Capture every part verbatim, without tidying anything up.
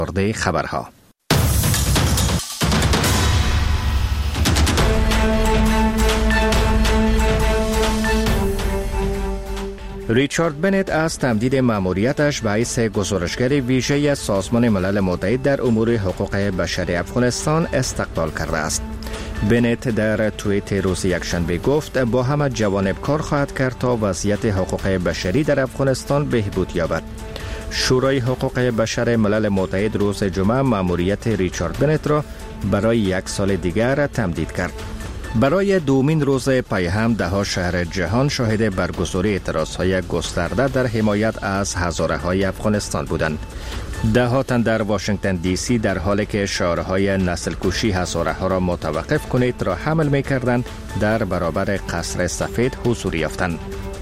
خبرها. ریچارد بنت از تمدید مأموریتش به حیث گزارشگر ویژه سازمان ملل متحد در امور حقوق بشری افغانستان استقبال کرده است. بنت در توییت روز یکشنبه گفت با همه جوانب کار خواهد کرد تا وضعیت حقوق بشری در افغانستان بهبود یابد. شورای حقوق بشر ملل متحد روز جمعه مأموریت ریچارد بنت را برای یک سال دیگر تمدید کرد. برای دومین روز پی هم ده شهر جهان شاهد برگزاری اعتراضهای گسترده در حمایت از هزاره های افغانستان بودند. ده ها تن در واشنگتن دی سی در حالی که شعارهای نسل کشی هزاره ها را متوقف کنید را حمل می کردند در برابر قصر سفید حضور یافتند.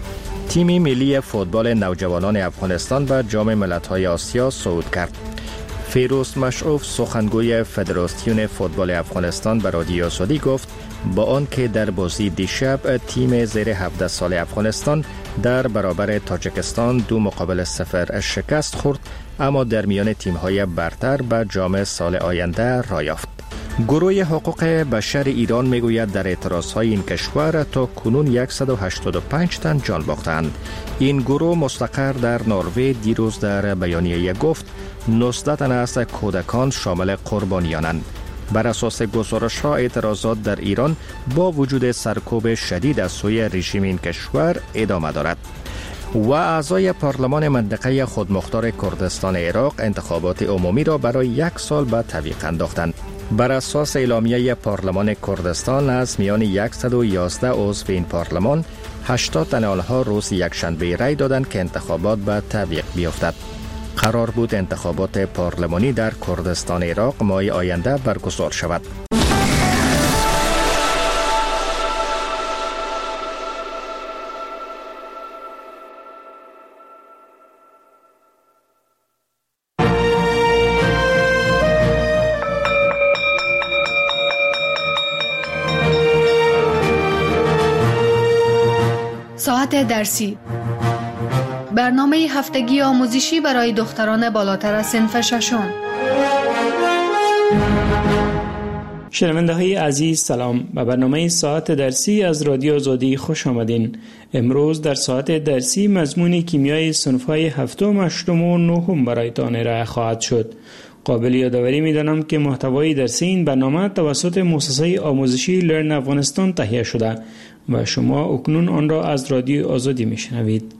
تیم ملی فوتبال نوجوانان افغانستان به جام ملت‌های آسیا صعود کرد. فیروز مشعوف سخنگوی فدراسیون فوتبال افغانستان به رادیو آزادی گفت با آنکه در بازی دیشب تیم زیر هفده سال افغانستان در برابر تاجیکستان دو مقابل صفر شکست خورد، اما در میان تیم‌های برتر به جام سال آینده راه یافت. گروه حقوق بشر ایران میگوید در اعتراضهای این کشور تا کنون صد و هشتاد و پنج تن جان باختند. این گروه مستقر در نروژ دیروز در بیانیه گفت نوزده تن از کودکان شامل قربانیانند. بر اساس گزارش ها اعتراضات در ایران با وجود سرکوب شدید از سوی رژیم این کشور ادامه دارد. و اعضای پارلمان منطقه خودمختار کردستان عراق انتخابات عمومی را برای یک سال به تعویق انداختند. بر اساس اعلامیه پارلمان کردستان از میان صد و یازده عضو این پارلمان هشتاد تن آنها روز یکشنبه رای دادند که انتخابات به تعویق بیفتد. قرار بود انتخابات پارلمانی در کردستان عراق ماه آینده برگزار شود. ساعت درسی، برنامه هفتگی آموزشی برای دختران بالاتر از صنف ششم. شنونده های عزیز سلام، به برنامه ساعت درسی از رادیو آزادی خوش آمدین. امروز در ساعت درسی مضمون کیمیای صنف های هفتم، هشتم و نهم برایتان ارائه خواهد شد. قابل یادآوری می‌دانم که محتوای درسی این برنامه توسط مؤسسه آموزشی لرن افغانستان تهیه شده و شما اکنون آن را از رادیو آزادی میشنوید.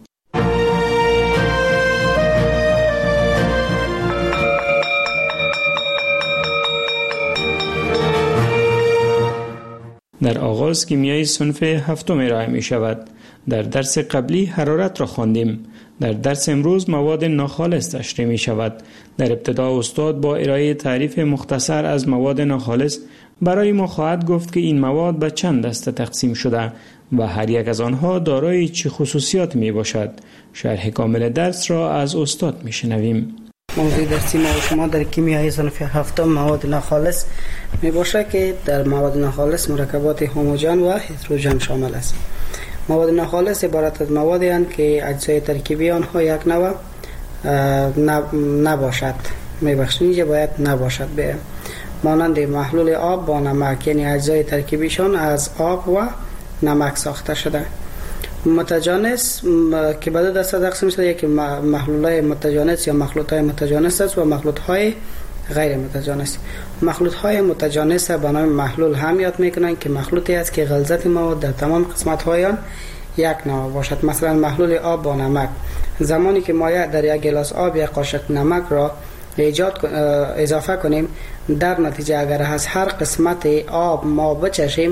در آغاز کیمیای صنف هفتم ارائه می شود. در درس قبلی حرارت را خواندیم. در درس امروز مواد ناخالص تشریح می شود. در ابتدا استاد با ارائه تعریف مختصر از مواد ناخالص برای ما خواهد گفت که این مواد به چند دسته تقسیم شده و هر یک از آنها دارای چه خصوصیات می باشد. شرح کامل درس را از استاد می شنویم. موضوع درسی ما و شما در کیمیای صنف هفتم مواد ناخالص می باشد که در مواد ناخالص مرکبات هوموژن و هتروژن شامل است. مواد ناخالص عبارت از موادی هستند که اجزای ترکیبی آنها یک نوع نباشد. می بخشید اینجا باید نباشد. به مانند محلول آب با نمک، یعنی اجزای ترکیبیشان از آب و نمک ساخته شده. متجانس که به دو دسته تقسیم شده، یکی محلول‌های متجانس یا مخلوط‌های متجانس است و مخلوط‌های غیر متجانس. مخلوط‌های متجانس به نام محلول هم یاد می‌کنند که مخلوطی است که غلظت مواد در تمام قسمت‌های آن یک نوع باشد. مثلا محلول آب با نمک، زمانی که ما در یک گلاس آب یک قاشق نمک را ایجاد اضافه کنیم، در نتیجه اگر از هر قسمت آب ما بچشیم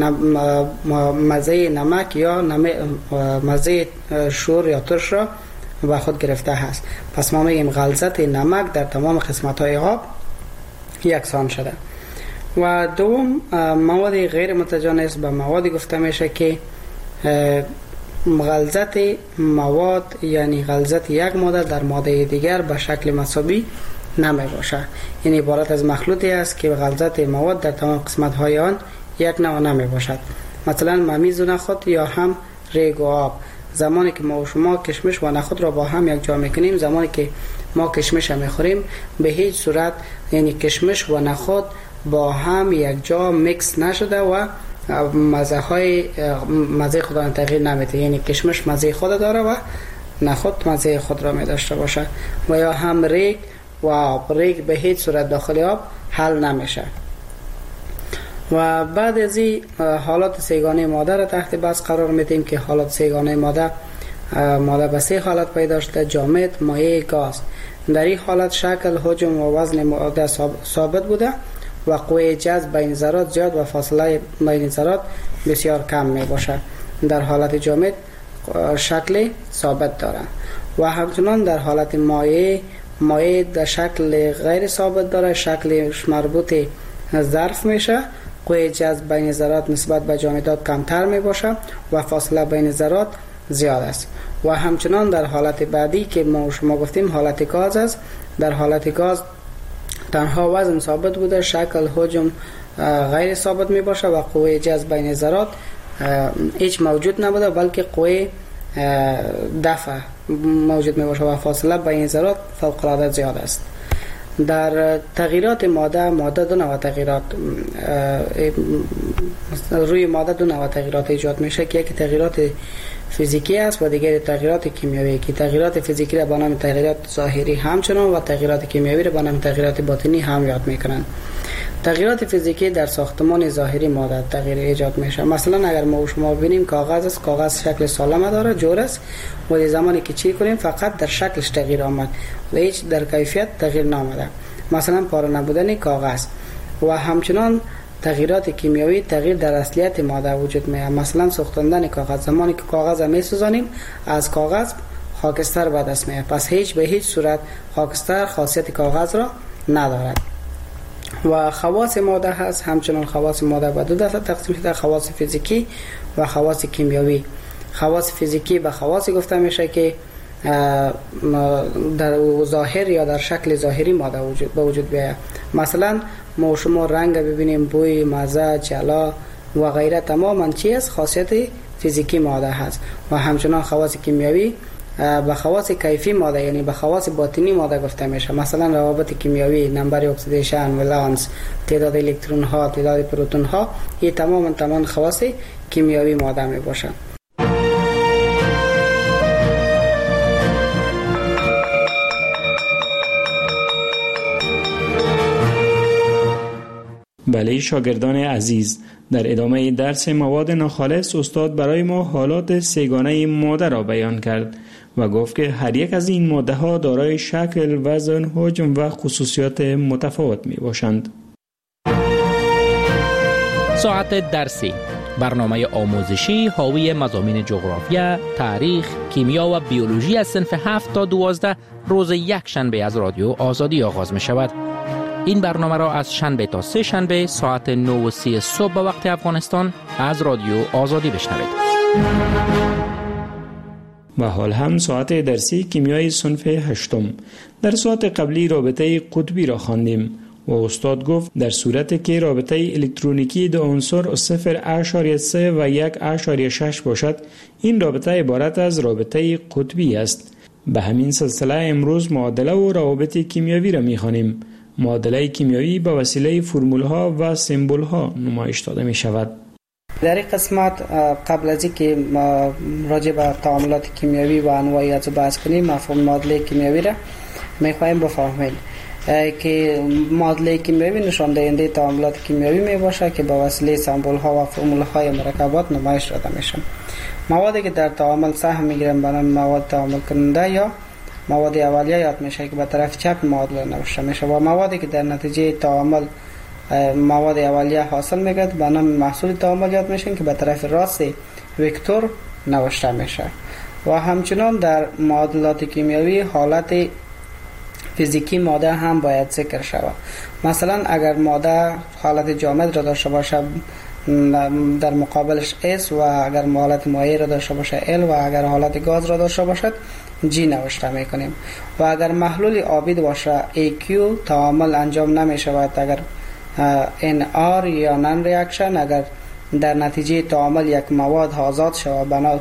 مزه نمک یا مزه شور یا ترش را به خود گرفته است. پس ما میگیم غلظت نمک در تمام قسمت های آب یکسان شده. و دوم، مواد غیر متجانس به موادی گفته میشه که غلظت مواد، یعنی غلظت یک ماده در ماده دیگر به شکل مساوی نمی باشد. یعنی عبارت از مخلوطی است که غلظت مواد در تمام قسمت های آن یک نوع نمی باشد. مثلا ممیز و نخود یا هم ریگ و آب، زمانی که ما و شما کشمش و نخود را با هم یک جا میکنیم، زمانی که ما کشمش هم میخوریم به هیچ صورت، یعنی کشمش و نخود با هم یک جا میکس نشده و مزه های مزه خود را تغییر نمیده. یعنی کشمش مزه خود داره و نخود مزه خود را می داشته باشه. و یا هم ریگ و آب، ریگ به هیچ صورت داخل آب حل نمیشه. و بعد از این حالات سیگانه ماده را تحت بحث قرار میدیم که حالات سیگانه ماده ماده به سه حالت پیدا شده: جامد، مایع، گاز. در این حالت شکل، حجم و وزن ماده ثابت بوده و قوه جذب بین ذرات زیاد و فاصله بین ذرات بسیار کم می باشد. در حالت جامد شکل ثابت دارد و همچنان در حالت مایع مایع در شکل غیر ثابت داره، شکلش مربوط ظرف میشه. قوه جذب بین ذرات نسبت به جامدات کمتر می باشه و فاصله بین ذرات زیاد است. و همچنان در حالت بعدی که ما شما گفتیم حالت گاز است، در حالت گاز تنها وزن ثابت بوده، شکل، حجم غیر ثابت می باشه و قوه جذب بین ذرات هیچ موجود نبوده، بلکه قوه دفع موجود می باشه و فاصله بین ذرات فوق العاده زیاد است. در تغییرات ماده ماده دو نوع تغییرات روی ماده دو نوع تغییرات ایجاد میشه که یکی تغییرات فیزیکی است و دیگری تغییرات کیمیایی که تغییرات فیزیکی را به نام تغییرات ظاهری همچنان و تغییرات کیمیایی را به نام تغییرات باطنی هم یاد میکنن. تغییرات فیزیکی در ساختمان ظاهری ماده تغییر ایجاد میشه. مثلا اگر ما شما ببینیم کاغذ است، کاغذ شکل سالم داره، جور است، ولی زمانی که چی کنیم فقط در شکلش تغییر آمد و هیچ در کیفیت تغییر نامده. مثلا پاره نبودن کاغذ. و همچنان تغییرات کیمیایی تغییر در اصلیت ماده وجود میاد. مثلا سوختاندن کاغذ، زمانی که کاغذ را میسوزانیم از کاغذ خاکستر به دست میاد، پس هیچ به هیچ صورت خاکستر خاصیت کاغذ را ندارد. و خواص ماده هست، همچنان خواص ماده به دو دسته تقسیم شده: خواص فیزیکی و خواص کیمیایی. خواص فیزیکی به خواص گفته میشه که در ظاهر یا در شکل ظاهری ماده وجود به وجود بیاید. مثلا ما شما رنگ ببینیم، بوی، مزه، جلا و غیره تماما چی است؟ خاصیت فیزیکی ماده هست. و همچنان خواص کیمیایی به خواص کیفی ماده، یعنی به خواص باطنی ماده گفته میشه. مثلا روابط کیمیایی، نمبر اکسیدیشن، ولانس، تعداد الکترون ها، تعداد پروتون ها، این تماما تمام خواص کیمیایی ماده می باشه. بله شاگردان عزیز، در ادامه درس مواد ناخالص استاد برای ما حالات سه‌گانه ماده را بیان کرد و گفت که هر یک از این ماده ها دارای شکل، وزن، حجم و خصوصیات متفاوت می باشند. ساعت درسی، برنامه آموزشی حاوی مضامین جغرافیا، تاریخ، کیمیا و بیولوژی از صنف هفت تا دوازده روز یک شنبه از رادیو آزادی آغاز می شود. این برنامه را از شنبه تا سه شنبه ساعت نه و سی صبح به وقت افغانستان از رادیو آزادی بشنوید. و حال هم ساعت درسی کیمیای صنف هشتم. در ساعت قبلی رابطه قطبی را خواندیم و استاد گفت در صورتی که رابطه الکترونیکی دو عنصر صفر اشاریه سه و یک اشاریه شش باشد، این رابطه عبارت از رابطه قطبی است. به همین سلسله امروز معادله و روابط کیمیایی را می‌خوانیم. معادله کیمیایی به وسیله فرمول‌ها و سمبول‌ها نمایش داده می‌شود. در این قسمت قبل از اینکه راجع به تعاملات کیمیایی و انواع از بحث کنیم، مفهوم معادله کیمیایی را می‌خوایم بفهمیم که معادله کیمیایی نشان دهنده تعاملات کیمیایی میباشه که با وسیله سمبول‌ها و فرمول‌های مرکبات نمایش داده میشن. موادی که در تعامل سهم میگیرن به نام مواد تعامل کننده یا مواد اولیه یاد میشه که به طرف چپ معادله نوشته میشه و موادی که در نتیجه تعامل مواد اولیه حاصل میگرد به نام محصول تعامل یاد میشن که به طرف راست وکتور نوشته میشه. و همچنان در معادلات کیمیایی حالت فیزیکی ماده هم باید ذکر شود. مثلا اگر ماده حالت جامد را داشته باشه در مقابلش S و اگر حالت مایع را داشته باشه L و اگر حالت گاز را داشته باشد G نوشته میکنیم. و اگر محلول آبی باشه ای کیو تعامل انجام نمی شود. اگر ان آر یا نان ریاکشن، اگر در نتیجه تعامل یک مواد آزاد شود بنا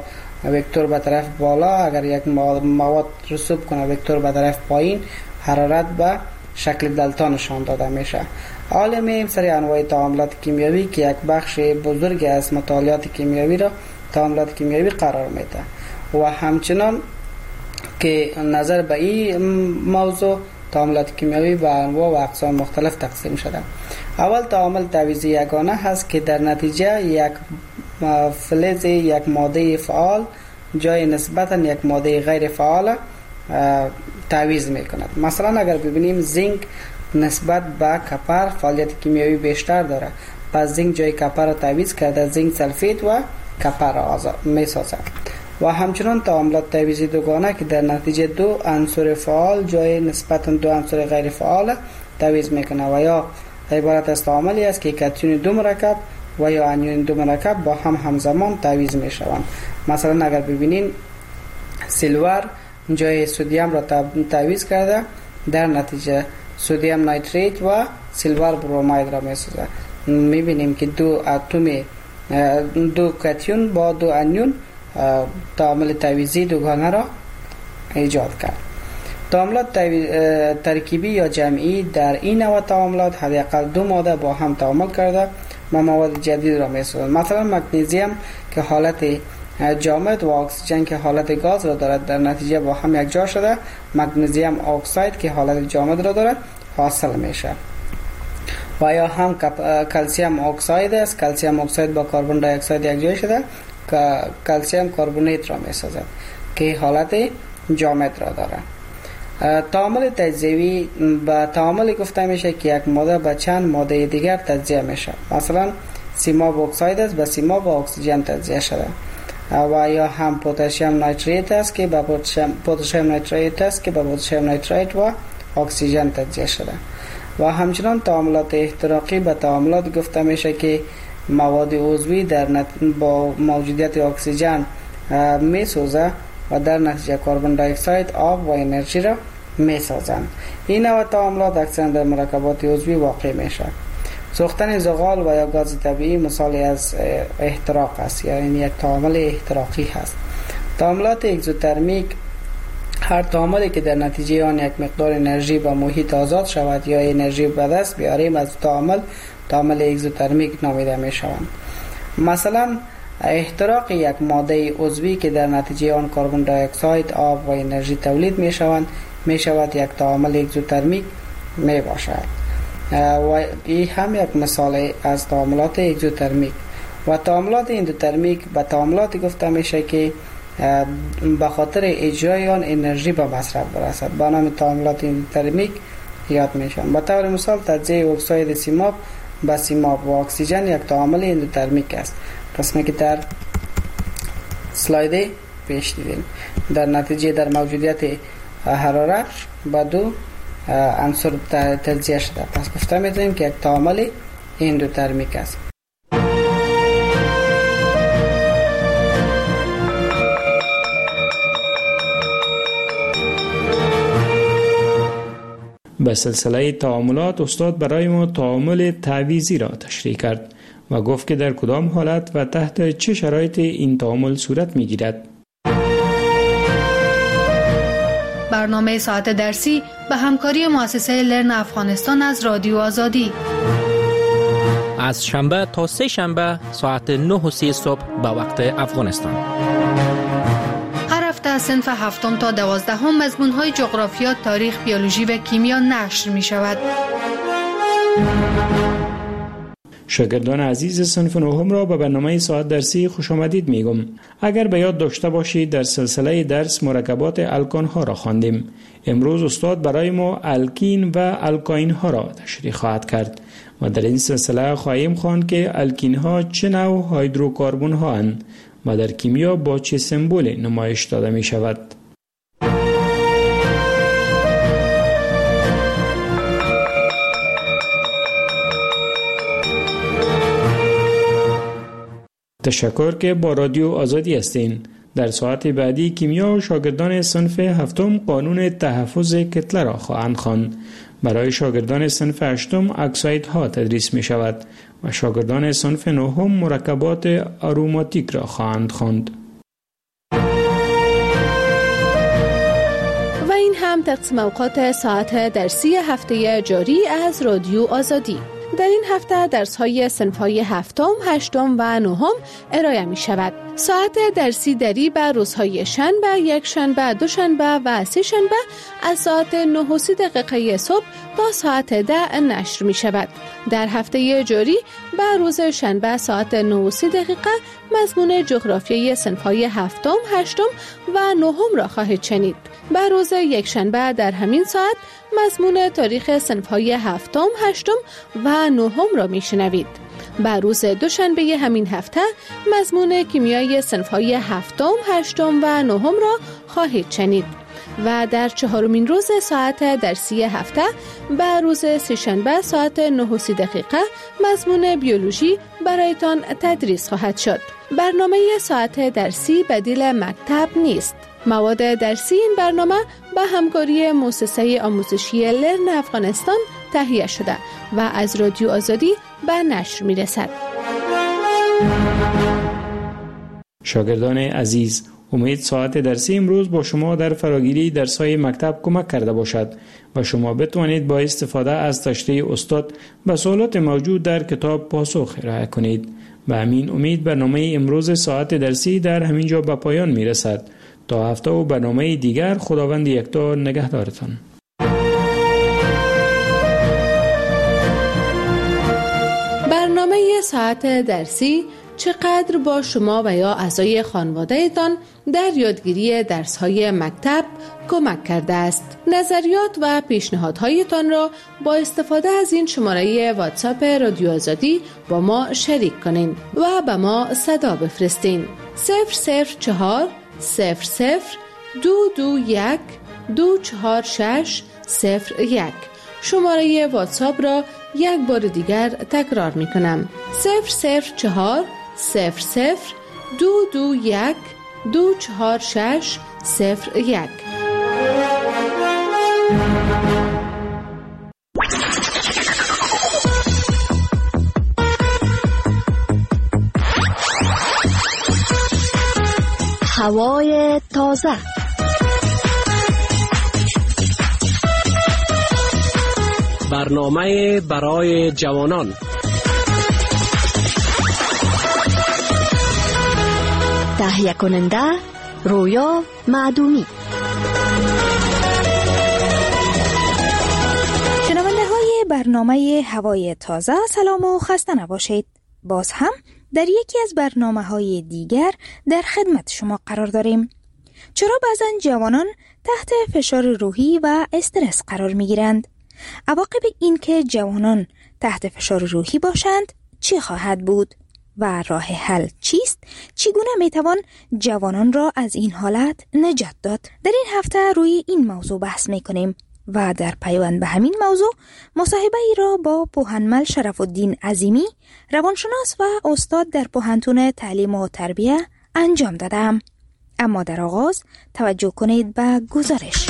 وکتور به طرف بالا، اگر یک مواد رسوب کنه وکتور به طرف پایین، حرارت به شکل دلتا نشان داده میشه. حالا میم سری انواع تعاملات کیمیایی که یک بخش بزرگ از مطالعات کیمیایی را تعاملات کیمیایی قرار میده و همچنان که نظر به این موضوع تعاملات کیمیایی به انواع و اقسام مختلف تقسیم شده. اول تعامل تعویضی یگانه هست که در نتیجه یک فلز یک ماده فعال جای نسبتا یک ماده غیر فعال تعویض میکند. مثلا اگر ببینیم زینک نسبت به کپر فعالیت کیمیایی بیشتر داره، پس زینک جای کپر را تعویض کرده، زینک سلفید و کپر را میسازد. و همچنان تعاملات تعویضی دوگانه که در نتیجه دو عنصر فعال جای نسبتا دو عنصر غیر فعال تعویض میکنه و یا عبارت از تعاملی است که کاتیون دو مرکب و یا انیون دو مرکب با هم همزمان تعویض میشوند. مثلا اگر ببینین سیلور جای سدیم را تعویض کرده، در نتیجه سدیم نایتریت و سیلور بروماید را میسازد. میبینیم که دو اتم دو کاتیون با دو انیون تعامل تعویضی دوگانه را ایجاد کرد. تعاملات ترکیبی یا جمعی در این نوع تعاملات حداقل دو ماده با هم تعامل کرده و مواد جدید را میسازند. مثلا مگنیزیم که حالت جامد و اکسیژن که حالت گاز را دارد در نتیجه با هم یک جا شده مگنیزیم اکساید که حالت جامد را دارد حاصل میشه. و یا هم کلسیم اکساید است، کلسیم اکساید با کربن دی اکساید یک جا شده که کلسیم کربونیت را میسازد که حالت جامد را دارد. تعامل تجزیوی به تعاملی گفته میشه که یک ماده به چند ماده دیگر تجزیه میشه. مثلا سیماب اکساید است به سیماب و اکسیژن تجزیه شده و یا هم پتاسیم نیتریت است که به پتاسیم نیتریت است که به پتاسیم نیتریت و اکسیژن تجزیه شده. و همچنان تعاملات احتراقی به تعاملات گفته میشه که مواد عضوی در نت... با موجودیت اکسیژن میسوزه و در نتیجه کربن دی اکساید، آب و انرژی را میسازند. این نوع تعاملات اکثرا در مرکبات عضوی واقع میشه. سوختن زغال و یا گاز طبیعی مثالی از احتراق است، یعنی یک تعامل احتراقی هست. تعاملات اگزوترمیک هر تعاملی که در نتیجه آن یک مقدار انرژی به محیط آزاد شود یا انرژی به دست بیاریم از تعامل تعامل اگزوترمیک نامیده می شوند. مثلا احتراق یک ماده عضوی که در نتیجه آن کربن دی اکساید، آب و انرژی تولید می شوند می شود یک تعامل اگزوترمیک می باشد و این هم یک مثال از تعاملات اگزوترمیک. و تعاملات اندوترمیک به تعاملاتی گفته میشه که به خاطر اجرای آن انرژی به مصرف برسد، به نام تعاملات اندوترمیک یاد میشن. به طور مثال تجزیه اکساید سیماب به سیماب و اکسیژن یک تعامل اندوترمیک است، قسمی که در سلاید پیش دیدیم. در نتیجه در موجودیت حرارت به دو عنصر تجزیه شده، پس گفته میتونیم که یک تعامل اندوترمیک است. به سلسله تعاملات استاد برای ما تعامل تعویضی را تشریح کرد و گفت که در کدام حالت و تحت چه شرایط این تعامل صورت می گیرد. برنامه ساعت درسی به همکاری مؤسسه لرن افغانستان از رادیو آزادی از شنبه تا سه شنبه ساعت نه و سی صبح به وقت افغانستان. هر هفته از صنف هفتم تا دوازدهم مضمون‌های جغرافیا، تاریخ، بیولوژی و کیمیا نشر می شود. شاگردان عزیز صنف نهم را به برنامه ساعت درسی خوش آمدید میگم. اگر به یاد داشته باشید در سلسله درس مرکبات الکان ها را خواندیم. امروز استاد برای ما الکین و الکاین ها را تشریح خواهد کرد و در این سلسله خواهیم خواند که الکین ها چه نوع هیدروکاربن ها اند و در کیمیا با چه سمبولی نمایش داده می شود. تشکر که با رادیو آزادی هستین. در ساعت بعدی کیمیا و شاگردان صنف هفتم قانون تحفظ کتله را خواهند خواند. برای شاگردان صنف هشتم اکسایدها تدریس می شود و شاگردان صنف نهم مرکبات آروماتیک را خواهند خواند. شنوندگان، تقسیم اوقات ساعت درسی هفته جاری از رادیو آزادی. در این هفته درس‌های صنف‌های هفتم، هشتم و نهم ارائه می‌شود. ساعت درسی دری بر روزهای شنبه، یک شنبه، دو شنبه و سه شنبه از ساعت نه و سی دقیقه صبح تا ساعت ده نشر می‌شود. در هفته جاری بر روز شنبه ساعت نه و سی دقیقه مضمون جغرافیای صنف‌های هفتم، هشتم و نهم را خواهید شنید. بر روز یک شنبه در همین ساعت مضمون تاریخ صنف‌های هفتم، هشتم و نهم را میشنوید. بر روز دوشنبه همین هفته مضمون کیمیای صنف‌های هفتم، هشتم و نهم را خواهید شنید. و در چهارمین روز ساعت درسی هفته بر روز سه‌شنبه ساعت نه و سی دقیقه مضمون بیولوژی برایتان تدریس خواهد شد. برنامه ساعت درسی بدیل مکتب نیست. مواد درسی این برنامه به همکاری مؤسسه آموزشی لرن افغانستان تهیه شده و از رادیو آزادی به نشر می رسد. شاگردان عزیز، امید ساعت درسی امروز با شما در فراگیری درس‌های مکتب کمک کرده باشد و شما بتوانید با استفاده از تشریح استاد به سوالات موجود در کتاب پاسخ ارائه کنید. و همین امید برنامه امروز ساعت درسی در همین جا به پایان می رسد. تا هفته و برنامه دیگر، خداوند یکتا نگهدارتان. برنامه ساعت درسی چقدر با شما و یا اعضای خانواده‌تان در یادگیری درس‌های مکتب کمک کرده است. نظریات و پیشنهادهایتان را با استفاده از این شماره واتساپ رادیو آزادی با ما شریک کنین و به ما صدا بفرستین. صفر صفر چهار صفر صفر دو دو یک دو چهار شش صفر یک. شماره واتساپ را یک بار دیگر تکرار می کنم. صفر صفر چهار صفر صفر دو دو یک دو چهار شش صفر یک. هوای تازه. برنامه برای جوانان. تهیه کننده رویا معدومی. شنونده های برنامه هوای تازه، سلام و خسته نباشید. باز هم در یکی از برنامه های دیگر در خدمت شما قرار داریم. چرا بعضن جوانان تحت فشار روحی و استرس قرار می گیرند؟ عواقب این که جوانان تحت فشار روحی باشند چی خواهد بود؟ و راه حل چیست؟ چگونه می توان جوانان را از این حالت نجات داد؟ در این هفته روی این موضوع بحث می کنیم و در پیوند به همین موضوع مصاحبه ای را با پوهنمل شرف الدین عظیمی، روانشناس و استاد در پوهنتون تعلیم و تربیه انجام دادم. اما در آغاز توجه کنید به گزارش.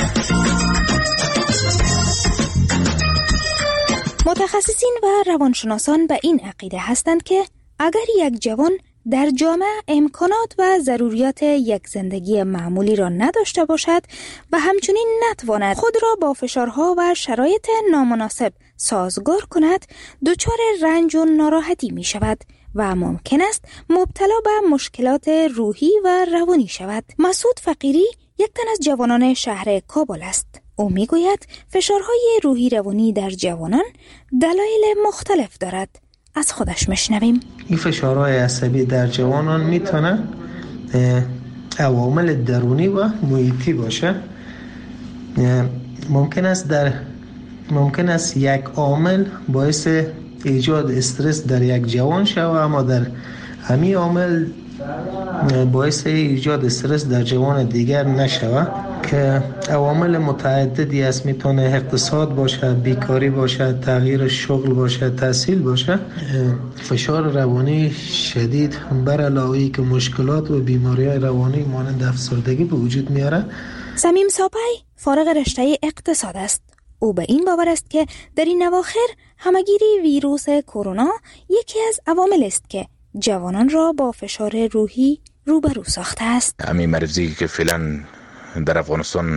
متخصصین و روانشناسان به این عقیده هستند که اگر یک جوان در جامعه امکانات و ضروریات یک زندگی معمولی را نداشته باشد و همچنین نتواند خود را با فشارها و شرایط نامناسب سازگار کند، دچار رنج و ناراحتی می شود و ممکن است مبتلا به مشکلات روحی و روانی شود. مسعود فقیری یک تن از جوانان شهر کابل است. او می گوید فشارهای روحی روانی در جوانان دلایل مختلف دارد. از خودش مشنویم. این فشارهای عصبی در جوانان میتونه عوامل درونی و محیطی باشه. ممکن است در ممکن است یک عامل باعث ایجاد استرس در یک جوان شود، اما در همین عامل باعث ایجاد استرس در جوان دیگر نشود که عوامل متعددی است. میتونه اقتصاد باشه، بیکاری باشه، تغییر شغل باشه، تحصیل باشه. فشار روانی شدید بر علاوه که مشکلات و بیماری‌های روانی مانند افسردگی به وجود میاره. صمیم ساپی فارغ رشته اقتصاد است. او به این باور است که در این اواخر همگیری ویروس کرونا یکی از عوامل است که جوانان را با فشار روحی روبرو ساخته است. همین مرضی که فعلا در افغانستان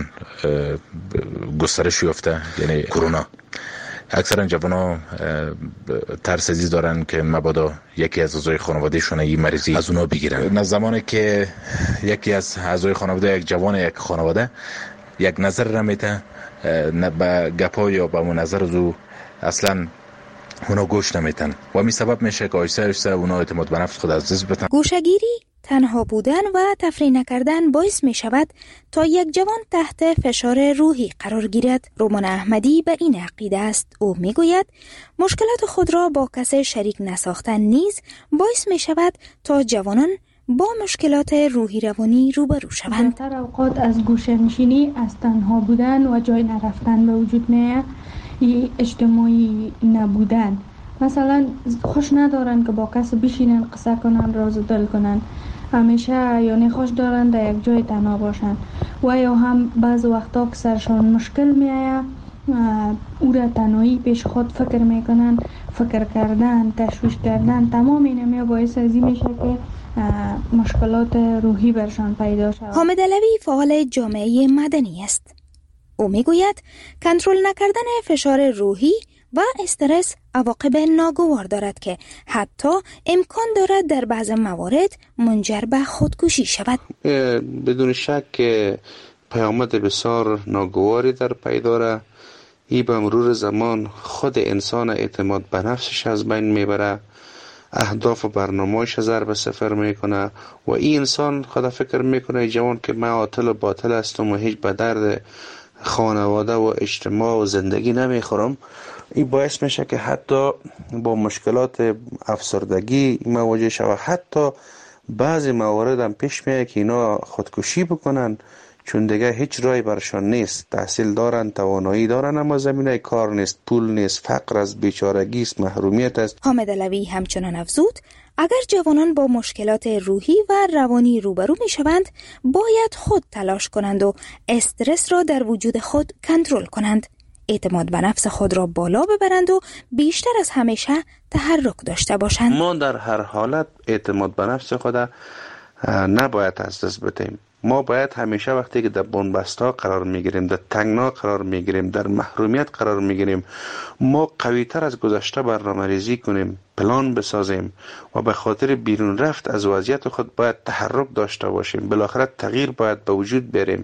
گسترش یافته، یعنی کرونا. اکثرا جوان‌ها ترس ازی دارن که مبادا یکی از اعضای خانوادهشون این مریضی از اونا بگیرن. نه زمانی که یکی از اعضای خانواده، یک جوان یک خانواده یک نظر نمیته، نه به گپا یا به اون نظر او اصلا اونا گوش نمیتن و می سبب میشه که آیسته آیسته اونا اعتماد به نفس خود از دست بدن. گوشه‌گیری، تنها بودن و تفریح نکردن باعث می شود تا یک جوان تحت فشار روحی قرار گیرد. رومان احمدی به این عقیده است. او می گوید مشکلات خود را با کسی شریک نساختن نیز باعث می شود تا جوانان با مشکلات روحی روانی روبرو شوند. در اوقات از گوشه نشینی، از تنها بودن و جای نرفتن به وجود میاد. اجتماعی نبودن، مثلا خوش ندارن که با کسی بشینن قصه کنن، راز و دل کنن، همیشه یعنی خوش دارن در یک جای تنها باشن و یا هم بعض وقتا که سرشان مشکل میایه او را تنهایی پیش خود فکر میکنن، فکر کردن، تشویش کردن، تمام اینا باعث ازی میشه که مشکلات روحی برشان پیدا شود. حامد علوی فعال جامعه مدنی است. او میگوید کنترل نکردن فشار روحی و استرس عواقب ناگوار دارد که حتی امکان دارد در بعض موارد منجر به خودکشی شود. بدون شک پیامد بسیار ناگواری در پی دارد. این به مرور زمان خود انسان اعتماد به نفسش از بین میبره، اهداف و برنامه‌اش ضرب صفر میکنه و این انسان خود فکر میکنه جوان که من عاطل و باطل هستم و هیچ به درد خانواده و اجتماع و زندگی نمیخورم. این باعث میشه که حتی با مشکلات افسردگی مواجه شود. حتی بعضی موارد هم پیش میاد که اینا خودکشی بکنن چون دیگه هیچ راهی برشان نیست. تحصیل دارن، توانایی دارن، اما زمینه کار نیست، پول نیست، فقر است، بیچارگی است، محرومیت است. حامد علوی همچنان افزود اگر جوانان با مشکلات روحی و روانی روبرو می شوند باید خود تلاش کنند و استرس را در وجود خود کنترل کنند، اعتماد به نفس خود را بالا ببرند و بیشتر از همیشه تحرک داشته باشند. ما در هر حالت اعتماد به نفس خود نباید از دست بدیم. ما باید همیشه وقتی که در بنبستا قرار میگیریم، در تنگنا قرار میگیریم، در محرومیت قرار میگیریم، ما قوی تر از گذشته برنامه ریزی کنیم، پلان بسازیم و به خاطر بیرون رفت از وضعیت خود باید تحرک داشته باشیم. بالاخره تغییر باید به وجود بیاریم.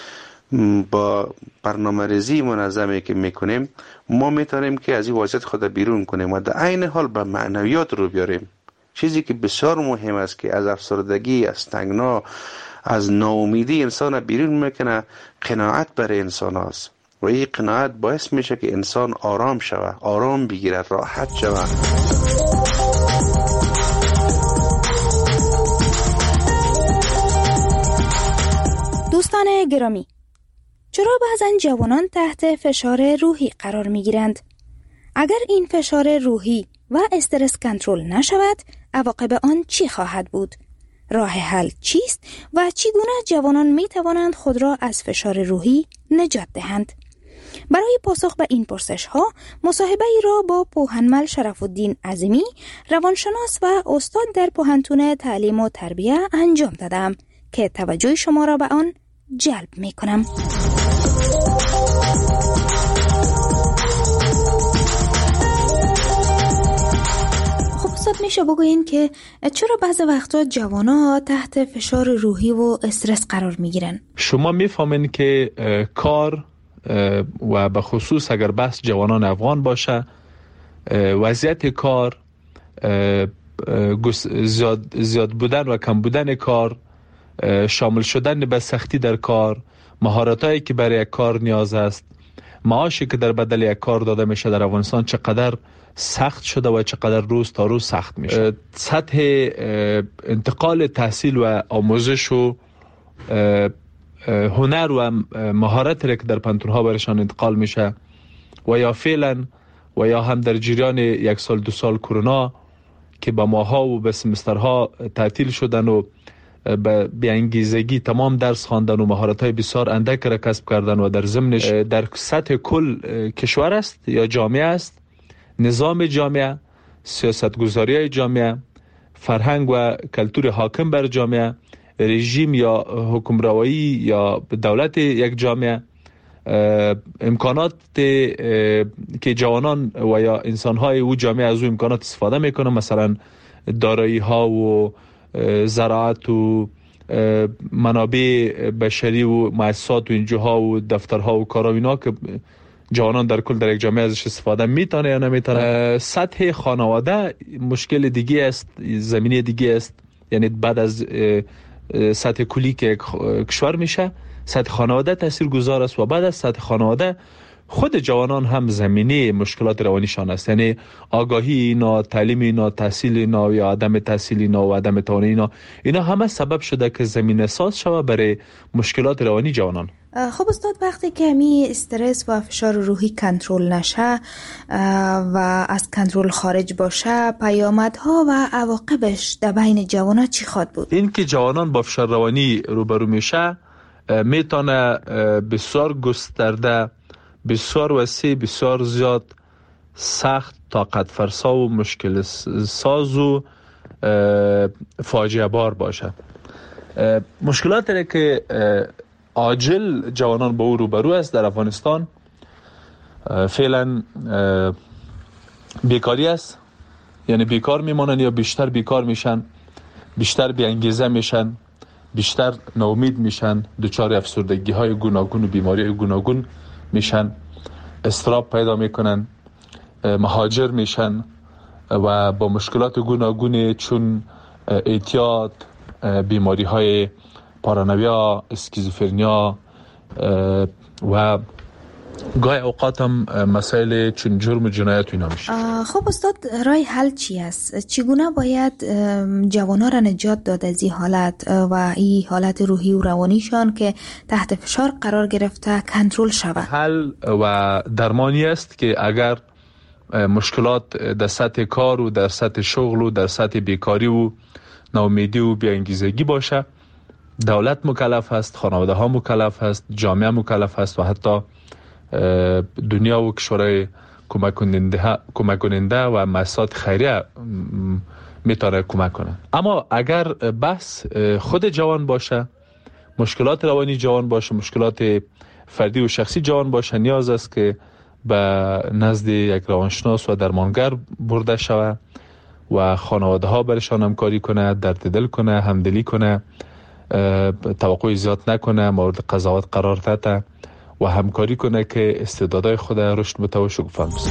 با برنامه ریزی منظمی که میکنیم ما میتونیم که از این وضعیت خود بیرون کنیم و در عین حال به معنویات رو بیاریم. چیزی که بسیار مهم است که از افسردگی، از تنگنا، از ناامیدی انسان بیرون میکنه، قناعت برای انسان است و این قناعت باعث میشه که انسان آرام شود، آرام بگیره، راحت شود. دوستان گرامی، چرا بعضن جوانان تحت فشار روحی قرار میگیرند؟ اگر این فشار روحی و استرس کنترل نشود، عواقب آن چی خواهد بود؟ راه حل چیست و چگونه جوانان می توانند خود را از فشار روحی نجات دهند؟ برای پاسخ به این پرسش ها مصاحبه ای را با پوهنمل شرف الدین عظیمی، روانشناس و استاد در پوهنتون تعلیم و تربیه انجام دادم که توجه شما را به آن جلب می کنم. استاد میشه بگوین که چرا بعضی وقتا جوانا تحت فشار روحی و استرس قرار میگیرن؟ شما میفهمین که کار و به خصوص اگر بحث جوانان افغان باشه، وضعیت کار، زیاد, زیاد بودن و کم بودن کار، شامل شدن به سختی در کار، مهارتایی که برای یک کار نیاز است، معاشی که در بدل یک کار داده میشه در افغانستان چقدر سخت شده و چقدر روز تا روز سخت میشه. سطح انتقال تحصیل و آموزش و هنر و مهارت که در پنتونها برشان انتقال میشه و یا فعلا و یا هم در جریان یک سال دو سال کرونا که با ماها و به سمسترها تعطیل شدن و به بیانگیزگی تمام درس خواندن و مهارت‌های بسیار اندک را کسب کردن و در ضمنش در سطح کل کشور است یا جامعه است، نظام جامعه، سیاستگذاری جامعه، فرهنگ و کلتور حاکم بر جامعه رژیم یا حکمرانی یا دولت یک جامعه امکانات که جوانان و یا انسان‌های او جامعه از او امکانات استفاده میکنن، مثلا دارایی ها و زراعت و منابع بشری و مؤسسات و اینجاها و دفترها و کارا اینا که جوانان در کل در یک جامعه ازش استفاده میتونه یا نمیتونه. سطح خانواده مشکل دیگه است، زمینه دیگه است. یعنی بعد از سطح کلی که کشور میشه، سطح خانواده تاثیرگذار است و بعد از سطح خانواده خود جوانان هم زمینه مشکلات روانیشان است. یعنی آگاهی اینا، تعلیم اینا، تحصیل اینا یا عدم تحصیل اینا و عدم توانایی اینا اینا همه سبب شده که زمینه ساز شود برای مشکلات روانی جوانان. خب استاد، وقتی که می استرس و فشار روحی کنترل نشه و از کنترل خارج باشه، پیامدها و عواقبش در بین جوانان چی خواد بود؟ این که جوانان با فشار روانی روبرو میشه میتونه بسیار گسترده، بسیار وسیع، بسیار زیاد، سخت، طاقت فرسا و مشکل ساز و فاجعه بار باشه. مشکلاتی که عاجل جوانان با او روبرو است در افغانستان فعلا بیکاری است. یعنی بیکار میمانن یا بیشتر بیکار میشن، بیشتر بی انگیزه میشن، بیشتر ناامید میشن، دچار افسردگی های گوناگون و بیماری های گوناگون میشن، اضطراب پیدا میکنن، مهاجر میشن و با مشکلات گوناگون چون اعتیاد، بیماری های پارانویا، اسکیزوفرنیا و گاهی اوقات هم مسائل چون جرم و جنایت اینا میشه. خب استاد، رای حل چی است؟ چگونه باید جوانا را نجات داد از این حالت و این حالت روحی و روانیشان که تحت فشار قرار گرفته کنترل شود؟ حل و درمانی است که اگر مشکلات در سطح کار و در سطح شغل و در سطح بیکاری و ناامیدی و بی‌انگیزگی باشه، دولت مکلف است، خانواده ها مکلف است، جامعه مکلف است و حتی دنیا و کشورهای کمک کننده کمک کننده و مؤسسات خیریه میتونه کمک کنه. اما اگر بحث خود جوان باشه، مشکلات روانی جوان باشه، مشکلات فردی و شخصی جوان باشه، نیاز است که به نزد یک روانشناس و درمانگر برده شود و خانواده ها برشان همکاری کنه، درد دل کنه، همدلی کنه، توقع زیاد نکنه، مورد قضاوت قرار نده و همکاری کنه که استعدادهای خود رشد بده و شکوفا بشه.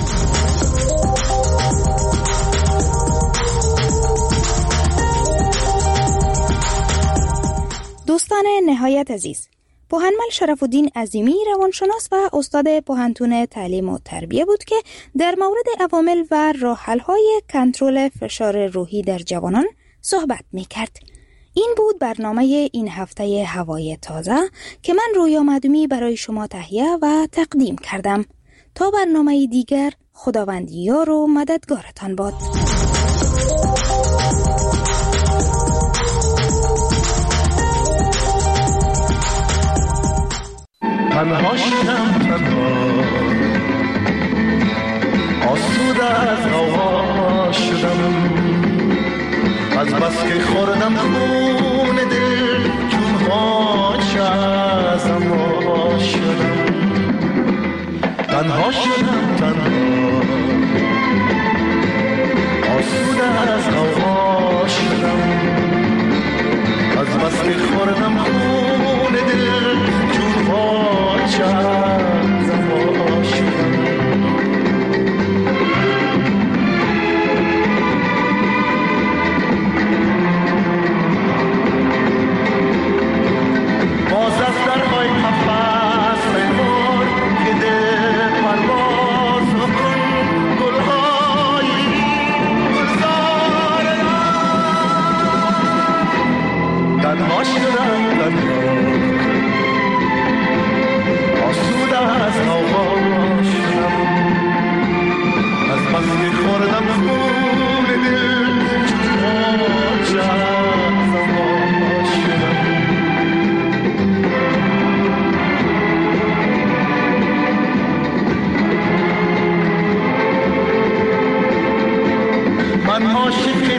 دوستان نهایت عزیز، پوهنمل شرف الدین عظیمی روانشناس و استاد پوهنتون تعلیم و تربیه بود که در مورد عوامل و راه‌حل‌های کنترل فشار روحی در جوانان صحبت می‌کرد. این بود برنامه این هفته هوای تازه که من رویا معدومی برای شما تهیه و تقدیم کردم. تا برنامه دیگر، خداوند یار و مددگارتان باد. تنها شدم، تنها آسوده از هوا شدم، از بس که خوردم خون دل چون هاچ ازم وا شدم. تنها شدم، تنها آسوده از هوا شدم، از بس که خوردم خون دل چون هاچ ازم وا شدم. تنها شدم، تنها آسوده از هوا شدم، از بس که خوردم خون دل چون هاچ ازم وا شدم. من عاشق